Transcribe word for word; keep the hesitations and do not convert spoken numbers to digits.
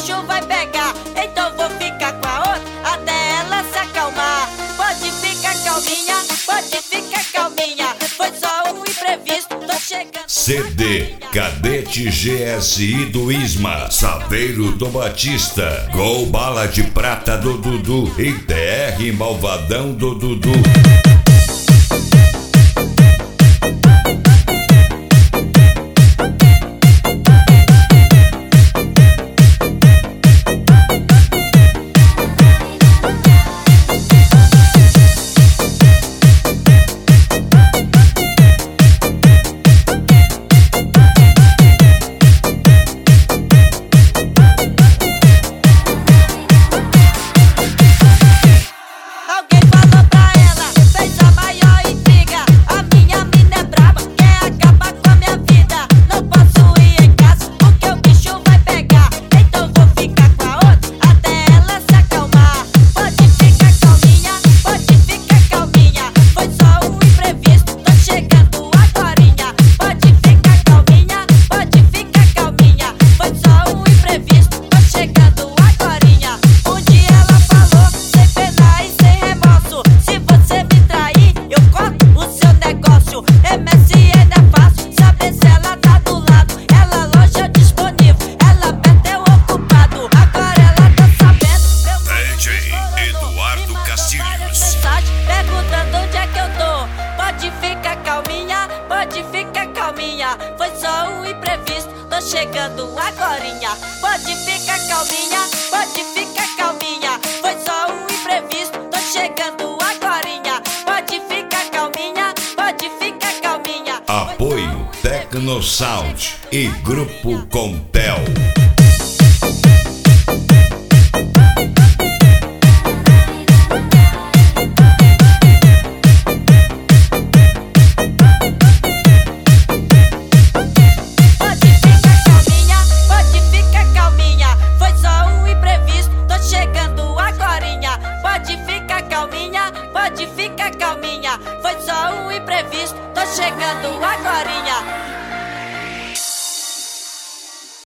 bicho vai pegar. Então vou ficar com a outra até ela se acalmar. Pode ficar calminha, pode ficar calminha. Foi só um imprevisto, tô chegando. C D Cadete G S I do Isma, Saveiro do Batista, Gol Bala de Prata do Dudu e T R Malvadão do Dudu. Perguntando onde é que eu tô. Pode ficar calminha, pode ficar calminha. Foi só um imprevisto, tô chegando agorinha. Pode ficar calminha, pode ficar calminha. Foi só um imprevisto, tô chegando agorinha. Pode ficar calminha, pode ficar calminha. Apoio Tecnosound e Grupo Contel.